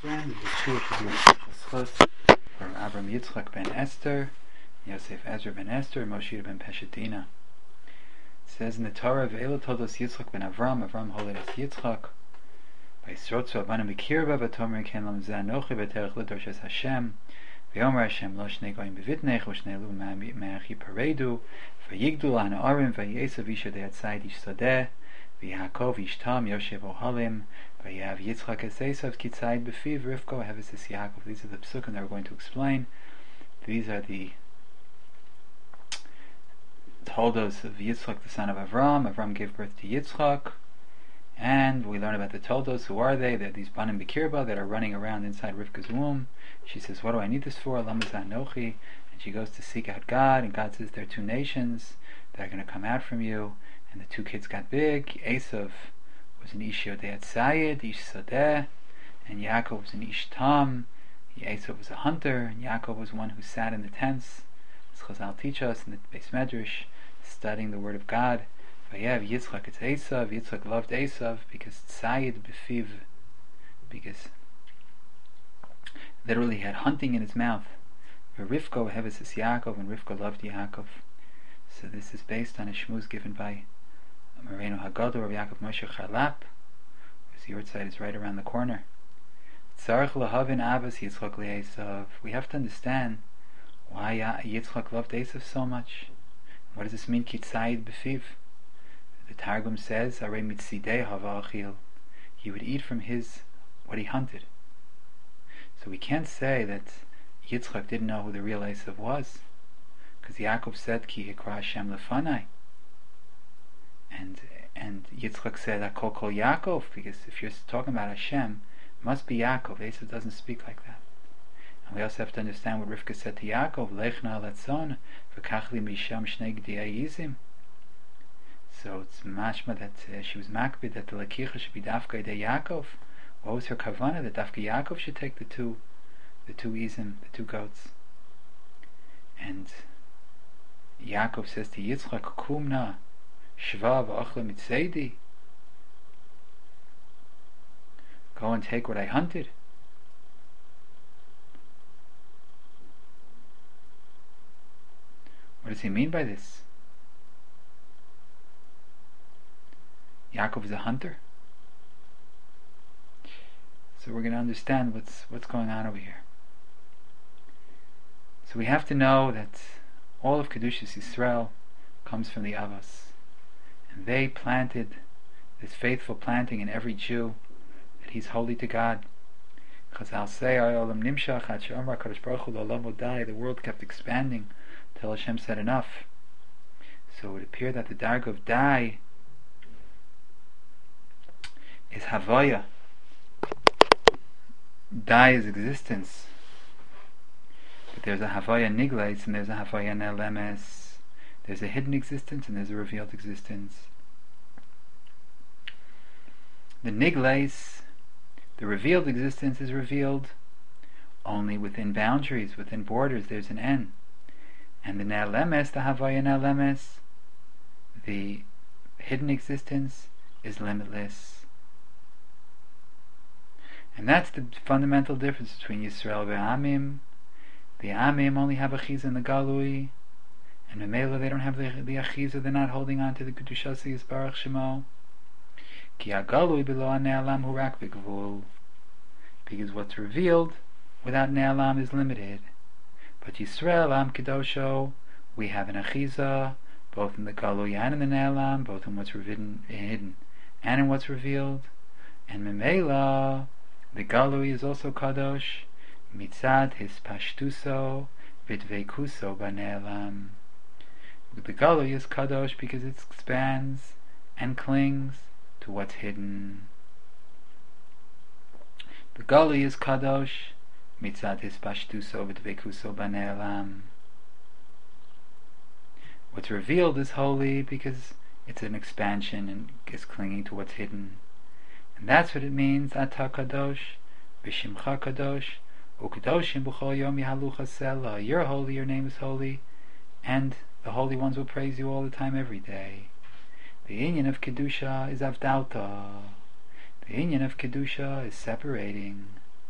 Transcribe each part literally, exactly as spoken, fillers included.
friend, the Shul Schus from Avram Yitzchak ben Esther, Yosef Ezra ben Esther, Moshe ben Peshetina. It says in the Torah, Ve'elu Toldos Yitzchak ben Avram, Avram Holedes Yitzchak, by Srotzu Abanim Bekirba, V'tomer Ken Lam Zanochi, V'terech L'Dorshes Hashem, V'yomer Hashem Lo Shnei Goyim B'vitnech, V'shnei Lu Me'achi Paredu, V'yigdu L'ana Arim, V'yesav Isha De'atzayid Ish Sadeh, V'Yaakov Ish Tam, Yoshev Ohalim, Vayav Yitzchak es Esav Kitzayid B'fiv, Rivko Heves es Yaakov. These are the psukim that we're going to explain. These are the toldos of Yitzchak, the son of Avram. Avram gave birth to Yitzchak, and we learn about the toldos. Who are they? They're these banim b'kirba that are running around inside Rivka's womb. She says, "What do I need this for?" Lama zanochi, and she goes to seek out God, and God says, "There are two nations that are going to come out from you." And the two kids got big. Esav was an Ish Yodei Tzayid, Ish Sadeh, and Yaakov was an Ish Tam. Esav was a hunter, and Yaakov was one who sat in the tents, as Chazal teach us in the Beis Medrash, studying the Word of God. Vayev Yitzchak it's Esav. Yitzchak loved Esav because Tzayid B'fiv, because literally he had hunting in his mouth. Rivko Heves es Yaakov, and Rivka loved Yaakov. So this is based on a shmuz given by Moreno Haggadah, Rabbi Yaakov Moshe Charlap, whose yurtzeit is right around the corner. Tzarech lahavin avos Yitzchak le'Esav. We have to understand why Yitzchak loved Esav so much. What does this mean? Kitzayid b'fiv. The Targum says, Arei mitzidei hava achil. He would eat from his what he hunted. So we can't say that Yitzchak didn't know who the real Esav was, because Yaakov said, Ki hikra Hashem lefanai. And and Yitzchak said, Akol kol Yaakov, because if you're talking about Hashem, it must be Yaakov. Esav doesn't speak like that. And we also have to understand what Rivka said to Yaakov, Lechna letzon, v'kachli misham shnei gdiyai yizim. So it's mashma that uh, she was makbid that the lakicha should be dafka de Yaakov. What was her kavana? That dafka Yaakov should take the two, the two izim, the two goats. And Yaakov says to Yitzchak, Kumna, Shva v'achle mitzedi. Go and take what I hunted. What does he mean by this? Yaakov is a hunter. So we're going to understand what's what's going on over here. So we have to know that all of Kedushas Yisrael comes from the Avos, and they planted this faithful planting in every Jew that he's holy to God. Chazal say, the world kept expanding till Hashem said enough. So it would appear that the darg of Dai is Havaya. Dai is existence. But there's a Havaya Nigleis and there's a Havaya Nelemes. There's a hidden existence and there's a revealed existence. The Nigleis, the revealed existence, is revealed only within boundaries, within borders. There's an N. And the Nelemes, the Havaya Nelemes, the hidden existence, is limitless. And that's the fundamental difference between Yisrael ve'amim. The Amim only have achiza in the Galui, and Memela they don't have the, the achiza, they're not holding on to the Kedushas Yisbarach Shemo. Ki ha-Galui below ha-Ne'alam hu rak v'gvul. Because what's revealed without Ne'alam is limited. But Yisrael, Am Kedosho, we have an achiza, both in the Galui and in the Ne'alam, both in what's hidden and in what's revealed. And Memela, the Galui is also Kadosh, mitzad his pashtuso v'dveikuso b'ne'elam. The Galui is Kadosh because it expands and clings to what's hidden. The Galui is Kadosh, mitzad his pashtuso v'dveikuso b'ne'elam. What's revealed is holy because it's an expansion and is clinging to what's hidden. And that's what it means, Ata Kadosh, B'Shimcha Kadosh, U'Kadoshim B'chol Yom Yahalucha Sela. You're holy, your name is holy, and the holy ones will praise you all the time, every day. The inyan of Kedusha is Avdalta. The inyan of Kedusha is separating.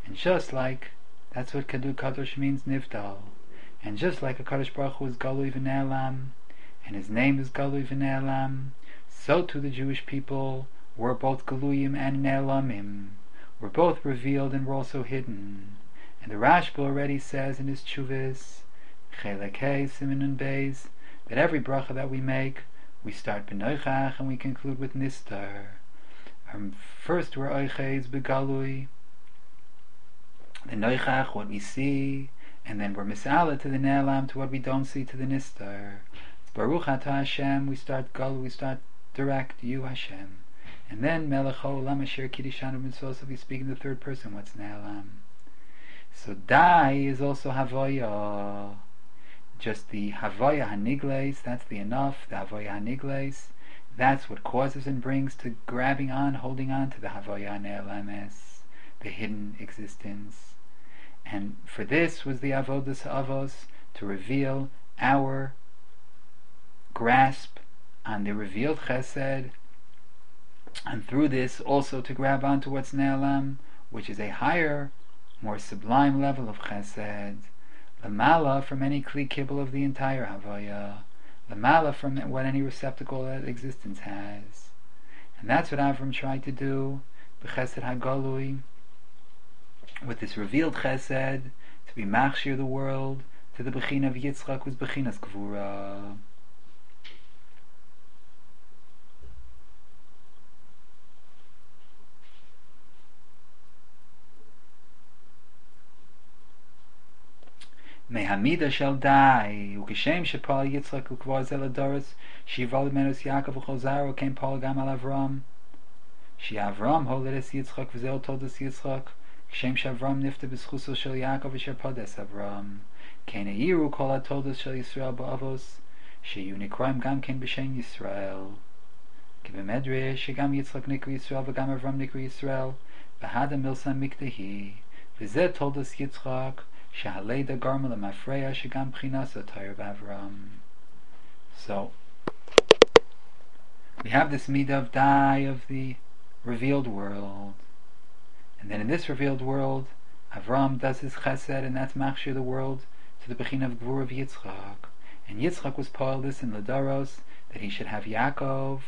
And just like, that's what Kadu Kadosh means, Nivdal. And just like a Kadosh Baruch Hu is Galui V'Ne'elam, and his name is Galui V'Ne'elam, so too the Jewish people were both Galuyim and Ne'elamim. We're both revealed and we're also hidden. And the Rashba already says in his Chuvis, Chelekei Siman and Beis, that every bracha that we make, we start b'noichach and we conclude with nistar. Um, first we're oiches begalui, the noichach, what we see, and then we're misala to the ne'elam, to what we don't see, to the nistar. It's Baruch Atah Hashem, we start galu, we start direct, you Hashem. And then melech ha'olam asher kiddishanu mitzvos, if we speak in the third person, what's ne'elam? So dai is also havoya. Just the Havaya Hanigles, that's the enough, the Havaya Hanigles, that's what causes and brings to grabbing on, holding on to the Havaya Ne'elames, the hidden existence. And for this was the Avodas Avos, to reveal our grasp on the revealed Chesed, and through this also to grab onto what's Ne'elam, which is a higher, more sublime level of Chesed. Lamala from any kli kibble of the entire Havaya. Lamala from what any receptacle that existence has. And that's what Avram tried to do, b'chesed hagalui, with this revealed chesed, to be machshir the world, to the bechina of Yitzchak, who's bechinas gvura. Mehamida shall die. Ukishem shepal Yitzchak ukvar zeladoros shival menus Yaakov uchozaro came Paul gam al Avram. She Avram holedes Yitzchak v'zel toldes Yitzchak. Kishem shavram nifta b'schuso shel Yaakov v'sher podes Avram. Kena yiru kol atoldes shel Yisrael ba'avos. Sheyu nikroim gam ken b'shem Yisrael. Kibemedre shegam Yitzchak nikri Yisrael v'gam Avram nikri Yisrael. V'hada milsan miktehi. V'zeh toldes Yitzchak. Shahaleda Garmel Mafreya Shigam Pchinasa Tayr Avram. So we have this midah of dai of the revealed world, and then in this revealed world, Avram does his chesed, and that's machshir the world to the bechin of Gvur of Yitzchak. And Yitzchak was poel this in Ladaros, that he should have Yaakov,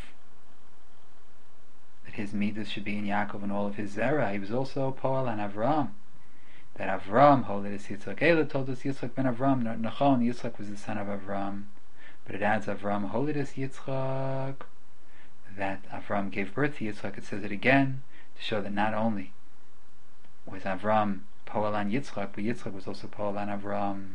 that his midas should be in Yaakov and all of his zera. He was also poel on Avram, that Avram holded Yitzchak. Ela told us Yitzchak ben Avram. Nachon, Yitzchak was the son of Avram, but it adds Avram holded Yitzchak, that Avram gave birth to Yitzchak. It says it again to show that not only was Avram poel on Yitzchak, but Yitzchak was also poel on Avram.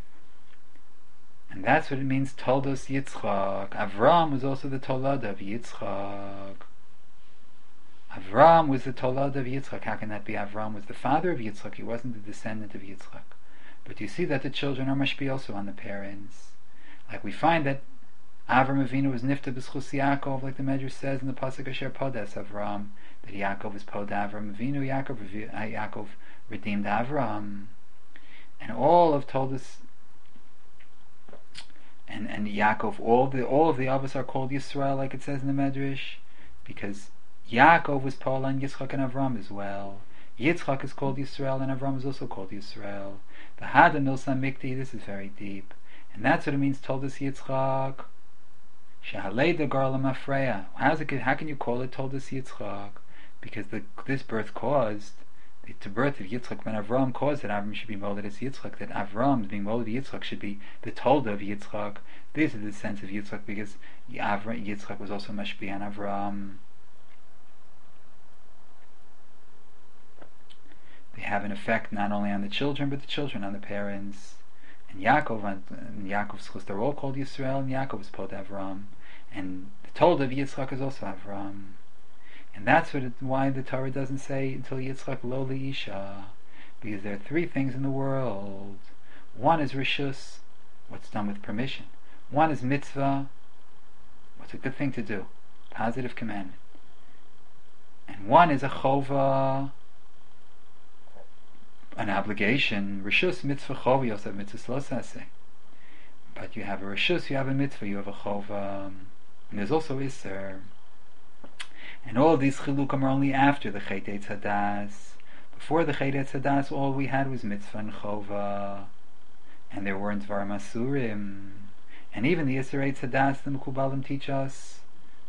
And that's what it means, Toldos Yitzchak. Avram was also the Tolad of Yitzchak. Avram was the Tolad of Yitzchak. How can that be? Avram was the father of Yitzchak. He wasn't the descendant of Yitzchak. But you see that the children are mashpi also on the parents. Like we find that Avram Avinu was nifta b'schus Yaakov, like the Medrash says in the pasuk Asher Podes Avram, that Yaakov was pod Avram Avinu. Yaakov, Yaakov redeemed Avram, and all of told us, and and Yaakov, all the all of the Avos are called Yisrael, like it says in the Medrash, because Yaakov was Paul on Yitzchak and Avram as well. Yitzchak is called Yisrael and Avram is also called Yisrael. The Hada Milsa Mikti, this is very deep. And that's what it means, told us Yitzchak. Shahalei the Garlam Afreya. How's it, how can you call it told us Yitzchak? Because the, this birth caused, the, the birth of Yitzchak ben Avram caused that Avram should be molded as Yitzchak, that Avram being molded as Yitzchak should be the told of Yitzchak. This is the sense of Yitzchak, because Avram, Yitzchak was also mashpi on Avram. They have an effect not only on the children, but the children on the parents. And Yaakov, and Yaakov's chus, they're all called Yisrael, and Yaakov is called Avram. And the told of Yitzchak is also Avram. And that's what it, why the Torah doesn't say until Yitzchak lo Isha, because there are three things in the world. One is Rishus, what's done with permission. One is Mitzvah, what's a good thing to do, positive commandment. And one is a Chova, an obligation. Rishus mitzvah chova, you also have mitzvah slosase. But you have a rishus, you have a mitzvah, you have a chova, and there's also iser. And all of these chilukim are only after the chet eitz hadas. Before the Chet Etz Hadas, all we had was mitzvah and chova, and there weren't Dvarim Asurim. And even the Yisur Eitz Hadas, the Mekubalim teach us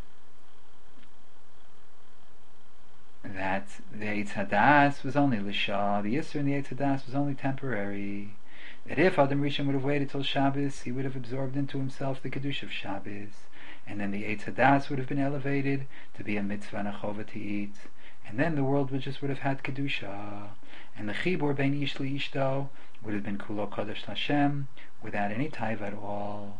that the Eitz Hadas was only L'Shah, the Yisur and the Eitz Hadas was only temporary. That if Adam Rishon would have waited till Shabbos, he would have absorbed into himself the Kedusha of Shabbos, and then the Eitz Hadas would have been elevated to be a mitzvah and a chova to eat, and then the world would just would have had Kedusha, and the Chibur Bein Ish L'Ishto would have been Kulo Kodesh Hashem, without any taiva at all.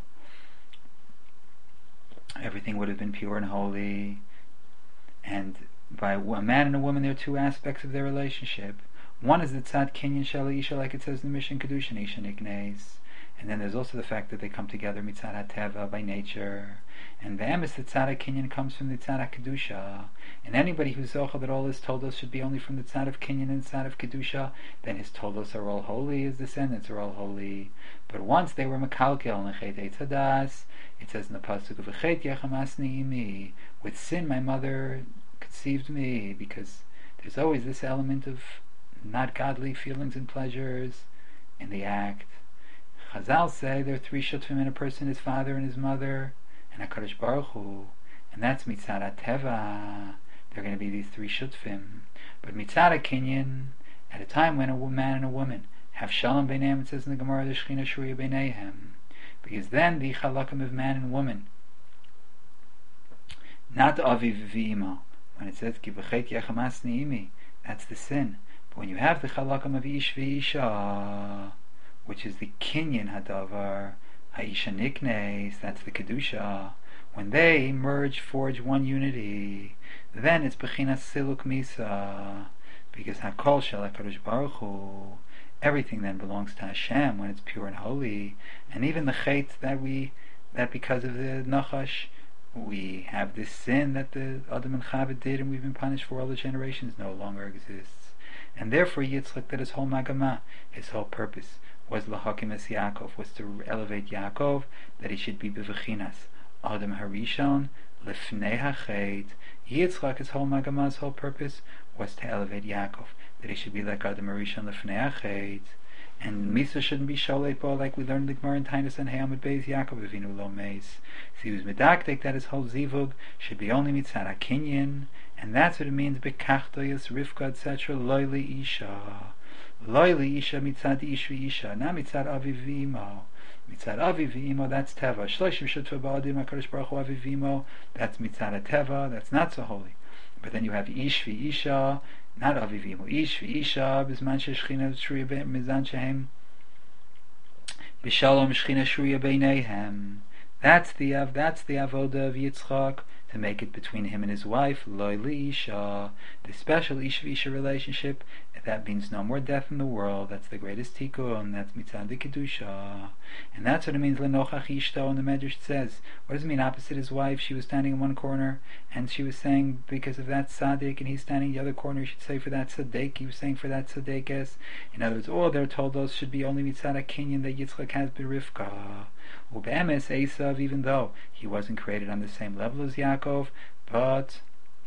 Everything would have been pure and holy. And by a man and a woman, there are two aspects of their relationship. One is the tzad kinyan shel isha, like it says in the Mishnah Kedushin, isha niknes. And then there's also the fact that they come together mitzad hateva, by nature. And the emes, the tzad kinyan, comes from the tzad kedusha. And anybody who's zocha that all his toldos should be only from the tzad of kinyan and tzad of kedusha, then his toldos are all holy, his descendants are all holy. But once they were mekalkel and lechet eitz hadas, it says in the pasuk of lechet yechamasni imi, with sin my mother conceived me, because there's always this element of not godly feelings and pleasures in the act. Chazal say there are three shutfim in a person: his father and his mother and HaKadosh Baruch Hu, and that's mitzad teva. There are going to be these three shutfim. But mitzad kinyan, at a time when a man and a woman have shalom beinehem, it says in the Gemara, the Shechina Shruya beinehem, because then the chalakim of man and woman, not aviv v'imo, when it says ki b'chet yechamasni imi, that's the sin. But when you have the chalakim of ish v'isha, which is the kinyan hadavar, ha'isha niknes, that's the kedusha, when they merge, forge one unity, then it's bechinas siluk misa, because hakol shel HaKadosh Baruch Hu, everything then belongs to Hashem when it's pure and holy. And even the chet that we, that because of the nachash, we have this sin that the Adam and Chava did and we've been punished for all the generations, no longer exists. And therefore Yitzchak, that his whole magama, his whole purpose, was lahakim es Yaakov, was to elevate Yaakov, that he should be bevechinas Adam Harishon lefnei hachet. Yitzchak, his whole magama, his whole purpose, was to elevate Yaakov, that he should be like Adam Harishon lefnei hachet. And Misa shouldn't be Sholei Bo, like we learned in the Gemara in Tainus and Hayamid Beis Yaakov Avinu Lo Meis. So he was medakdek that his whole zivug should be only mitzad hakinyan, and that's what it means bekachtoyas Rivka et cetera. Loyli isha, loyli isha mitzad ish v'isha, not mitzad aviv v'imo. Mitzad aviv v'imo, that's teva. Shloshim shutva ba'adim HaKadosh Baruch Hu aviv v'imo, that's mitzad teva, that's not so holy. But then you have ish v'isha, not avivimu, ish v'isha, b'zman sheshchina shruya mizan shehem b'shalom shechina shruya beinehem. That's the av, that's the avoda of Yitzchak, to make it between him and his wife, loy li'isha, the special ish v'isha relationship. That means no more death in the world. That's the greatest tikkun. That's mitzad kedusha, and that's what it means lenochach ishto. And the Medrash says, what does it mean opposite his wife? She was standing in one corner, and she was saying because of that tzaddik, and he's standing in the other corner. You should say for that tzaddik. He was saying for that tzaddikes. In other words, all they're told those should be only mitzad kinyan that Yitzchak has b'Rivka. Ube'emes Esav, even though he wasn't created on the same level as Yaakov, but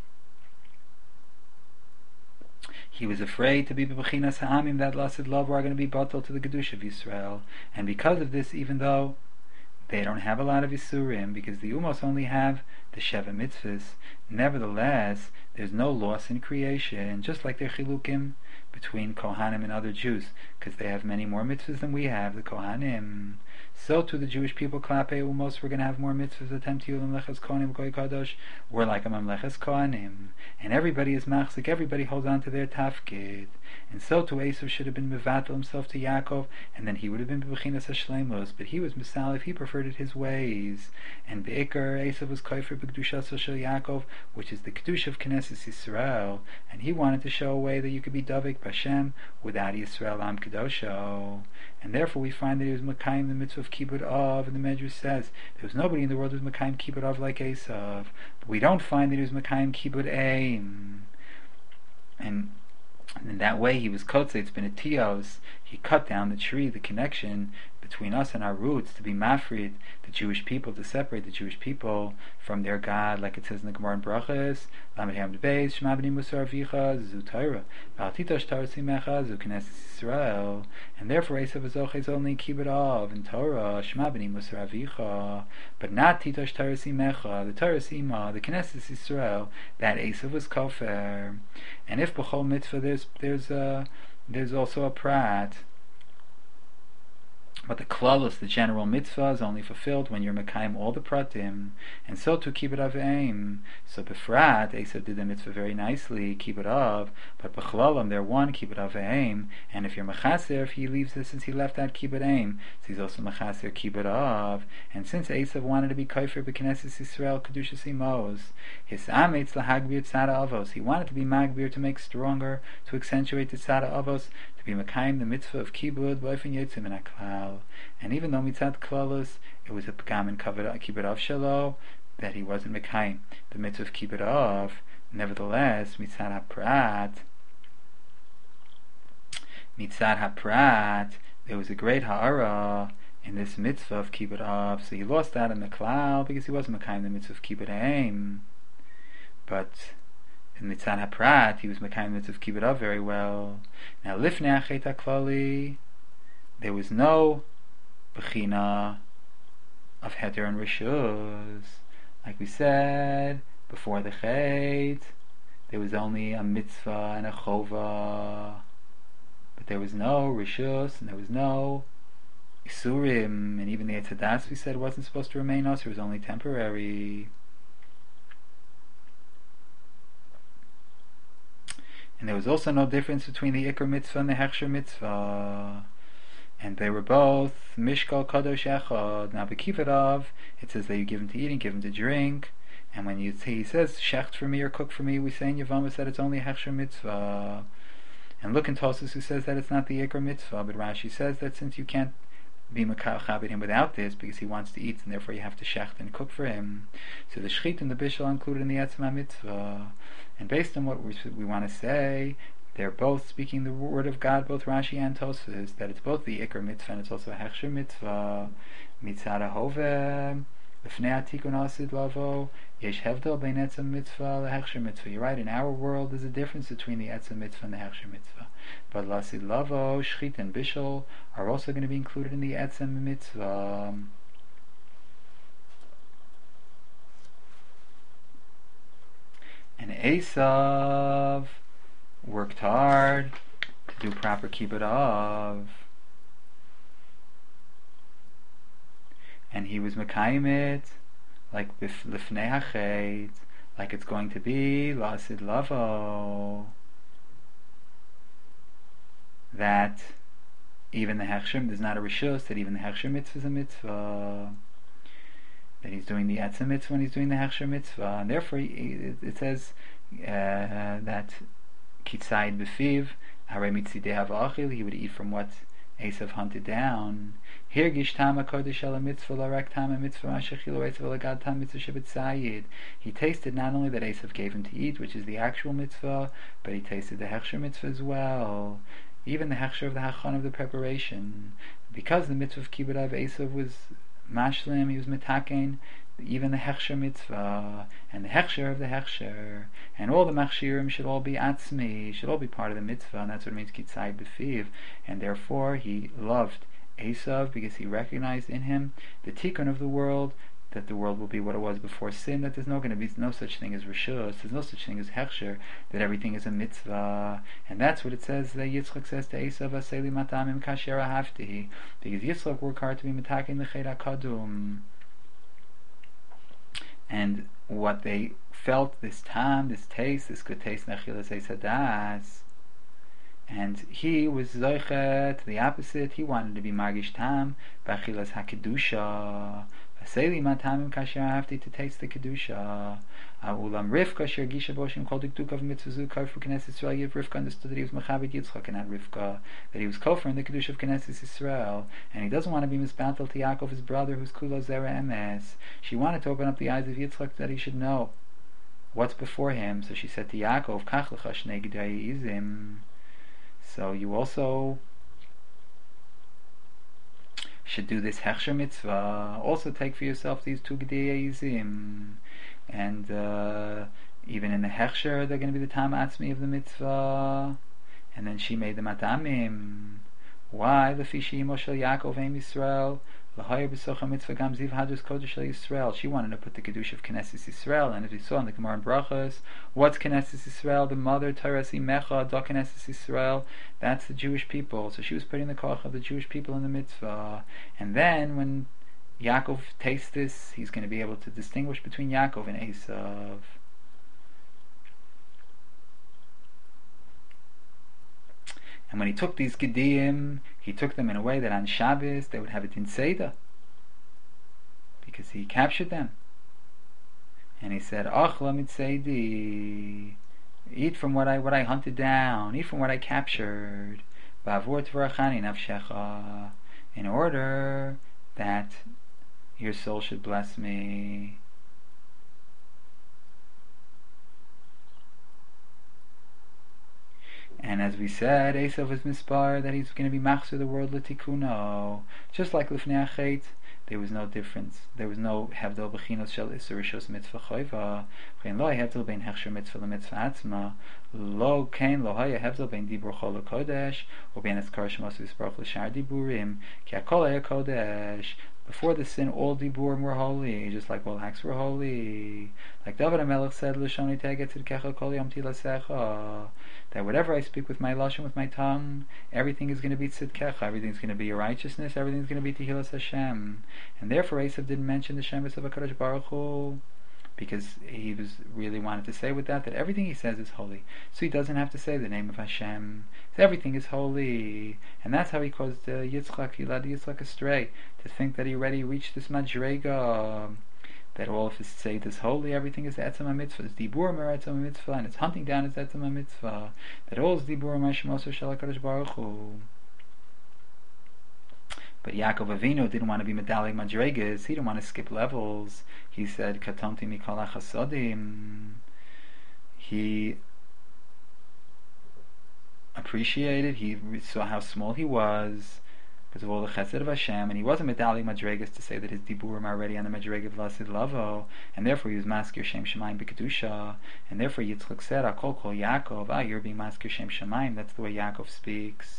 he was afraid to be b'bechinas ha'amim, that lasted love are going to be batal to the Kedusha of Yisrael. And because of this, even though they don't have a lot of Yisurim, because the Umos only have the Sheva Mitzvahs, nevertheless, there's no loss in creation, just like their Chilukim between Kohanim and other Jews, because they have many more mitzvahs than we have, the Kohanim. So to the Jewish people, Klapei Umos, we're going to have more mitzvahs, attempt to Mamleches Kohanim, Goy Kadosh, we're like a Mamleches Kohanim. And everybody is machzik, everybody holds on to their tafkid. And so to Esav should have been mevatel himself to Yaakov, and then he would have been bechinas hashleimus, but he was misalif, he preferred it his ways. And Be'ikar, Esav was koifer b'kedusha shel Yaakov, which is the kedusha of Knesset Yisrael, and he wanted to show a way that you could be davik b'Hashem without Yisrael am kedosho. And therefore we find that he was Makayim the mitzvah of Kibbut Av, and the Medrash says there was nobody in the world who was Makayim Kibbut Av like Esav. But we don't find that he was Makayim Kibbut Aim. And, and in that way he was Kotze, it's been a Tios, he cut down the tree, the connection between us and our roots, to be mafrid the Jewish people, to separate the Jewish people from their God, like it says in the Gemara in Brachas, Lamed Ham Beis, Shema B'nei Musar Avicha, Zu Torah, V'al Titosh Torah Simecha, Zu Knesset Yisrael, and therefore Esav is only Kibbut Av in Torah, Shema B'nei Musar Avicha, but not Titosh Torah Simecha, the Torah Sima, the Knesset Yisrael, that Esav was Kofer. And if B'chol Mitzvah there's there's a there's also a prat, but the klalos, the general mitzvah, is only fulfilled when you're mekayim all the pratim, and so to kibbut av aim. So befrat, Esav did the mitzvah very nicely, kibbut av, but bechlalim they're one kibbut av aim, and if you're mechaser, if he leaves this since he left out kibbut aim, so he's also mechaser kibbut av. And since Esav wanted to be kaifer b'knesses Yisrael kedushas imos, his amitz lahagbir tzara avos, he wanted to be magbir, to make stronger, to accentuate the tzara avos, to be mekayim the mitzvah of kibbut b'ofen yotzim in a klal. And even though mitzat klalos, it was a pagam in kibbut av shelo, that he wasn't mekayim the mitzvah of kibbut av, nevertheless mitzat haprat, mitzat haprat, there was a great ha'ara in this mitzvah of kibbut av, so he lost out in the klal because he wasn't mekayim the mitzvah of kibbut aim. But in mitzat haprat, he was mekayim the mitzvah of kibbut av very well. Now lifnei achet haklali, there was no bechina of heter and rishus. Like we said before the chet, there was only a mitzvah and a chova, but there was no rishus and there was no isurim, and even the etzadas we said wasn't supposed to remain us; it was only temporary. And there was also no difference between the ikar mitzvah and the hechsher mitzvah, and they were both mishkal kadosh echad. Now b'kibbut av, it says that you give him to eat and give him to drink, and when you he says shecht for me or cook for me, we say in Yevamos that it's only a hechsher mitzvah. And look in Tosfos who says that it's not the ikar mitzvah, but Rashi says that since you can't be makachabed him without this because he wants to eat, and therefore you have to shecht and cook for him, so the shchit and the bishul are included in the etzma mitzvah. And based on what we, we want to say, they're both speaking the word of God, both Rashi and Tosfos, that it's both the ikar mitzvah and it's also a hechsher mitzvah. Mitzad hove l'fnei atikun asid lavo yesh hevdel bein etzem mitzvah lehechsher mitzvah. You're right, in our world there's a difference between the etzem mitzvah and the hechsher mitzvah, but lasid lavo, shchit and bishul are also going to be included in the etzem mitzvah. And Esav worked hard to do proper kibbut av, and he was mekayim it like lifnei hachet, like it's going to be lasid lavo, that even the hechsher, there's not a rishus, that even the hechsher mitzvah is a mitzvah, that he's doing the etzem mitzvah when he's doing the hechsher mitzvah, and therefore he, it, it says uh, that kitzayid b'fiv harei mitzidei havachil, he would eat from what Esav hunted down. Here gishtama kodesh ala mitzvah larek tama mitzvah mashachilo Esav lagad tam mitzvah shebetzayid. He tasted not only that Esav gave him to eat, which is the actual mitzvah, but he tasted the hechsher mitzvah as well, even the hechsher of the hachon of the preparation, because the mitzvah of kibbut av Esav was mashlim, he was mitaken, even the hechsher mitzvah and the hechsher of the hechsher, and all the machshirim should all be atzmi, should all be part of the mitzvah, and that's what it means kitzayid b'fiv. And therefore he loved Esav because he recognized in him the tikkun of the world, that the world will be what it was before sin, that there's no going to be no such thing as rishus, there's no such thing as hechsher, that everything is a mitzvah. And that's what it says that Yitzchak says to Esav, aseli matamim kasher ahavti, because Yitzchak worked hard to be mitaken the chet kadum. And what they felt, this time, this taste, this good taste, nechilas esadas, and he was zoichet to the opposite. He wanted to be margish tam b'achilas hakedusha. Aseli matamim kasher ahavti, to taste the kedusha. Ulam Rivka sher gisha boshim kol dikduk of mitzvah kafir Knesset Yisrael. Yet Rivka understood that he was machabed Yitzchak, and not Rivka, that he was kofar in the kedusha of Knesset Yisrael, and he doesn't want to be misbantel to Yaakov, his brother, who's kulo zera emes. She wanted to open up the eyes of Yitzchak that he should know what's before him. So she said to Yaakov, Kach lecha shnei gedei izim. So you also should do this hechsher mitzvah. Also take for yourself these two gedei yizim, and uh, even in the hechsher they're going to be the tam atzmi of the mitzvah. And then she made them atamim. Why? Lefi she'imo shel Yaakov Em Yisrael l'hayir b'socha mitzvah gam ziv hadrus kodesh shel Yisrael. She wanted to put the kedusha of Knesset Yisrael, and as we saw in the Gemara in Brachos, what's Knesset Yisrael? The mother Torah Simecha da Knesset Yisrael. That's the Jewish people. So she was putting the koach of the Jewish people in the mitzvah. And then when Yaakov tastes this, he's going to be able to distinguish between Yaakov and Esav. And when he took these Gediyim, he took them in a way that on Shabbos they would have it in Seder, because he captured them. And he said, Achla mitzeidi, eat from what I what I hunted down, eat from what I captured, Ba'avur tvarachani nafshecha, in order that your soul should bless me. And as we said, Esav was mispar that he's going to be machzor the world l'tikuno. Just like l'fnei achet, there was no difference. There was no hevdel b'chinos shel isur rishos mitzvah choiva. V'chein lo hevdel bein hechsher mitzvah l'mitzvah atzma. Lo kein lo haya hevdel bein dibur chol l'kodesh or bein etzkar shemos v'sparach l'shar diburim ki hakol haya kodesh. Before the sin, all diburim were holy, just like all acts were holy. Like David HaMelech said, L'shoni teget tzidkecha kol yom tilasecha, that whatever I speak with my lashon, with my tongue, everything is going to be tzidkecha, everything's going to be your righteousness, everything's going to be Tehillas Hashem. And therefore Esav didn't mention the Shemus of HaKadosh Baruch Hu, because he was really wanted to say with that that everything he says is holy. So he doesn't have to say the name of Hashem. So everything is holy. And that's how he caused uh, Yitzchak, he led Yitzchak astray, to think that he already reached this madrega, that all of his tzeit is holy, everything is etzem ha-mitzvah, it's diburim er etzem ha-mitzvah, and it's hunting down is etzem ha-mitzvah, that all is diburim ha-shemoso shel HaKadosh Baruch Hu. But Yaakov Avinu didn't want to be medallic madregas. He didn't want to skip levels. He said, "Katonti mikol hachasodim." He appreciated. He saw how small he was because of all the chesed of Hashem, and he wasn't medallic madregas to say that his diburim are already on the madrega vlasid lavo, and therefore he was maskir shem shemayim b'kedusha, and therefore Yitzchak said, "Akol kol Yaakov." Ah, you're being maskir shem shemayim. That's the way Yaakov speaks.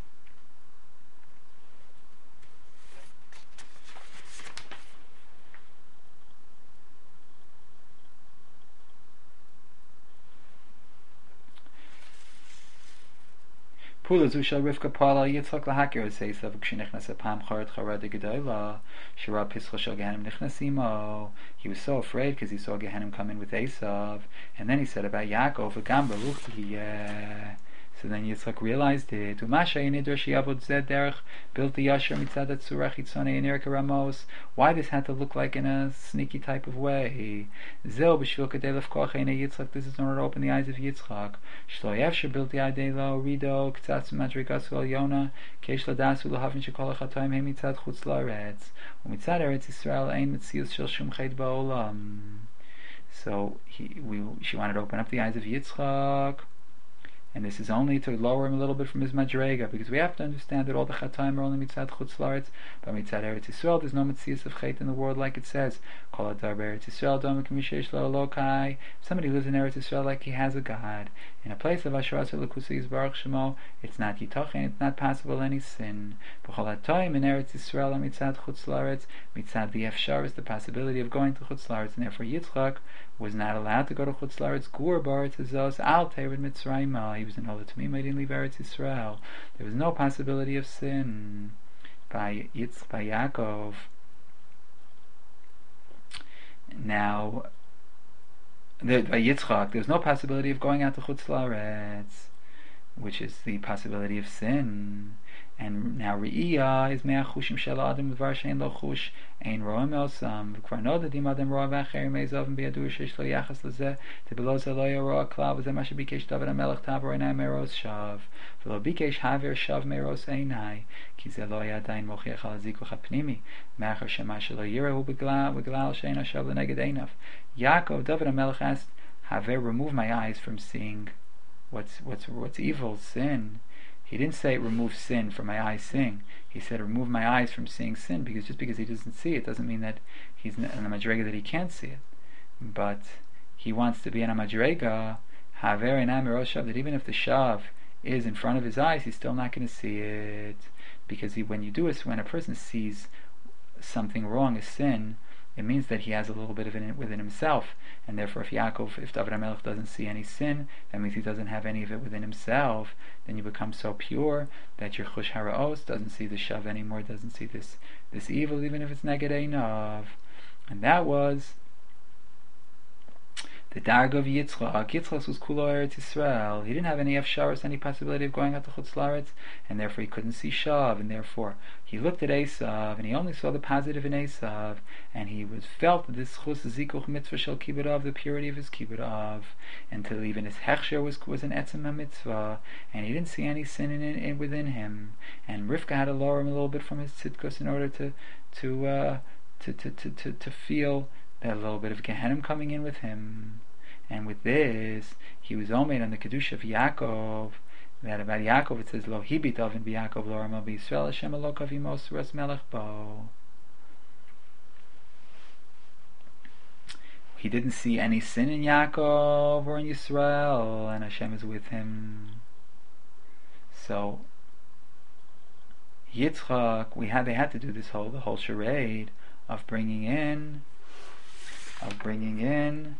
Pula zu shel Rivka pala Yitzchak lahakir Esav v'kshenechnas apam charat charad gedola shira pischa shel Gehenim nichnas. He was so afraid because he saw Gehenim come in with Esav, and then he said about Yaakov v'gam baruch. So then Yitzchak realized it. Umasha yinidur sheyavod zed derech bilti yasher mitzad atzura chitzonei enerika ramos. Why this had to look like in a sneaky type of way? Zeo b'shvil kadei lefkoach einei Yitzchak. This is in order to open the eyes of Yitzchak. Shlo yevsher bilti adei lo rido k'tzatz madrigasu el yona keish ladasu lahavin shekol achatoim he mitzad chutz la'aretz umitzad eretz Yisrael ein mitzius shel shum chet ba'olam. So he, we, she wanted to open up the eyes of Yitzchak. And this is only to lower him a little bit from his madrega, because we have to understand that all the chataim are only mitzad chutz la'aretz, but mitzad eretz Yisrael there's no mitzias of chet in the world, like it says, kol hadar be'eretz Yisrael dama k'mishesh lo elokai. Somebody lives in Eretz Yisrael like he has a God. In a place of asheras elokusa yizbarach shemo, it's not yitochen, it's not possible any sin. B'chol hataim in Eretz Yisrael mitzad chutz la'aretz, mitzad the efshar is the possibility of going to chutz la'aretz, and therefore Yitzchak was not allowed to go to chutz la'aretz. Gur b'aretz hazos al tered mitzrayim. He was in Ola Tamima, he didn't leave Eretz Yisrael. There was no possibility of sin by Yitzchak, by Yaakov. Now, there, by Yitzchak, there's no possibility of going out to chutz la'aretz, which is the possibility of sin. And now Re'iyah is mea chushim shel adam v'var she'en lo chush ein ro'em elsam v'kvar nodadim adam ro'a v'acher me'ezavim b'yadur sheish lo yachas lezeh tebelo ze lo yoro'a klav v'zeh ma shebikesh David HaMelech tavor einai me'ros shav v'lo bikesh haver shav me'ros einai ki ze lo yadayin mochiach al zikuch ha'pnimi me'acher shema shelo yirehu b'glal she'en hashav l'neged einav. Yaakov, David HaMelech asked, haver, remove my eyes from seeing what's what's what's evil, sin. He didn't say remove sin from my eyes seeing. He said remove my eyes from seeing sin, because just because he doesn't see it doesn't mean that he's in a madrega that he can't see it. But he wants to be in a madrega that even if the shav is in front of his eyes, he's still not going to see it, because he, when you do it, when a person sees something wrong, a sin, it means that he has a little bit of it within himself, and therefore if Yaakov, if David HaMelech doesn't see any sin, that means he doesn't have any of it within himself. Then you become so pure that your chush haraos doesn't see the shav anymore, doesn't see this this evil, even if it's neged einav. And that was the darg of Yitzchak. Yitzchak was kulo Eretz Yisrael. He didn't have any afsharos, any possibility of going out to Chutz La'aretz, and therefore he couldn't see shav, and therefore he looked at Esav, and he only saw the positive in Esav, and he was felt that this chus zikuch mitzvah shel kibbud av, the purity of his kibbud av, until even his hechsher was was an etzem mitzvah, and he didn't see any sin in, in, in within him. And Rivka had to lower him a little bit from his tzidkus in order to to uh, to, to, to, to to feel that little bit of Gehenim coming in with him. And with this, he was omed on the Kedusha of Yaakov, that about Yaakov it says, Lo hibit avin b'Yaakov lo rama b'Yisrael Hashem elokav imos ras melech bo. He didn't see any sin in Yaakov or in Yisrael, and Hashem is with him. So Yitzchak, we had they had to do this whole the whole charade of bringing in of bringing in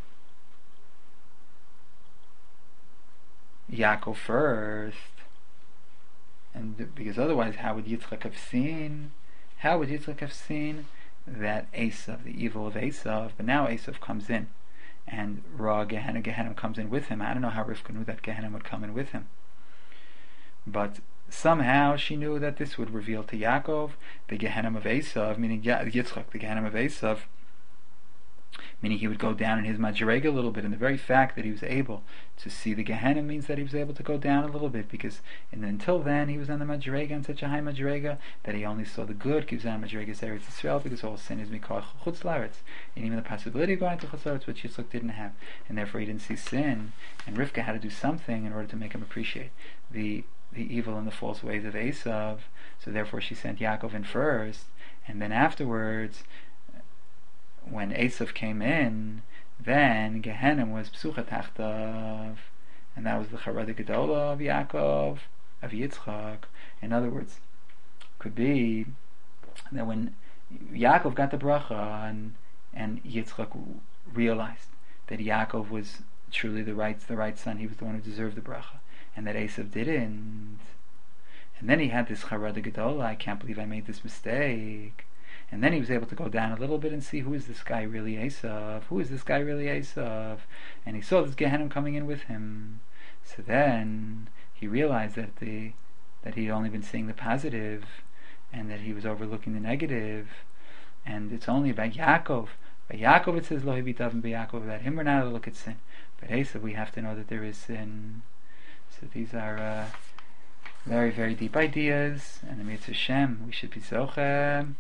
Yaakov first, and because otherwise, how would Yitzchak have seen? How would Yitzchak have seen that Esav, the evil of Esav? But now Esav comes in, and Ra Gehenna Gehenna comes in with him. I don't know how Rivka knew that Gehenna would come in with him, but somehow she knew that this would reveal to Yaakov the Gehenna of Esav, meaning Yitzchak, the Gehenna of Esav, meaning he would go down in his madrega a little bit. And the very fact that he was able to see the Gehenna means that he was able to go down a little bit, because and until then he was on the madrega, on such a high madrega, that he only saw the good. He was on madrega Eretz Yisrael, because all sin is mikol chutz la'aretz, and even the possibility of going to chutz la'aretz, which Yitzchak didn't have, and therefore he didn't see sin. And Rivka had to do something in order to make him appreciate the the evil and the false ways of Esav. So therefore she sent Yaakov in first, and then afterwards, when Esav came in, then Gehenna was psucha tachtav, and that was the Charada Gedola of Yaakov, of Yitzchak. In other words, could be that when Yaakov got the bracha, and and Yitzchak realized that Yaakov was truly the right the right son, he was the one who deserved the bracha, and that Esav didn't. And then he had this Charada Gedola, I can't believe I made this mistake. And then he was able to go down a little bit and see, who is this guy really Esav? Who is this guy really Esav? And he saw this Gehenna coming in with him. So then he realized that the that he'd only been seeing the positive, and that he was overlooking the negative. And it's only about Yaakov. By Yaakov it says Lo hibitav b'Yaakov, that him we're not to look at sin. But Esav, we have to know that there is sin. So these are uh, very, very deep ideas. And the Mitzvah Shem, we should be zoche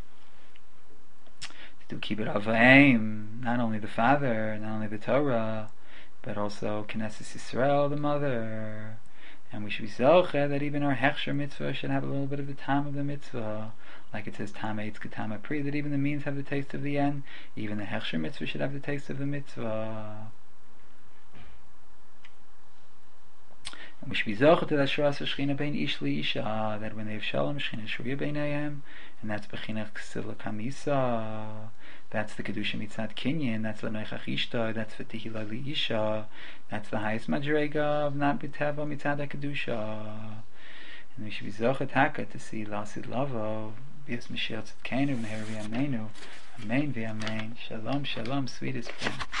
to keep it avaim, not only the father, not only the Torah, but also Knesset Yisrael, the mother. And we should be zoche that even our hechsher mitzvah should have a little bit of the time of the mitzvah, like it says tam eitz ketama pri, that even the means have the taste of the end. Even the hechsher mitzvah should have the taste of the mitzvah. And we should be zoche to that shras shechina bein ish li isha, that when they have shalom shechina shruya beinayim, and that's bechina ksila kamisa. That's the Kedusha Mitzad Kinyan, that's the Noichach Ishta, that's the Tehila Li Isha, that's the highest Madrega of not B'Teva Mitzad HaKedusha. And we should be Zochet Haka to see Lasid Lavo, Bias Mashiach Tzidkenu, Meher V'Yameinu, Amen V'Yamein, Shalom, Shalom, sweetest friend.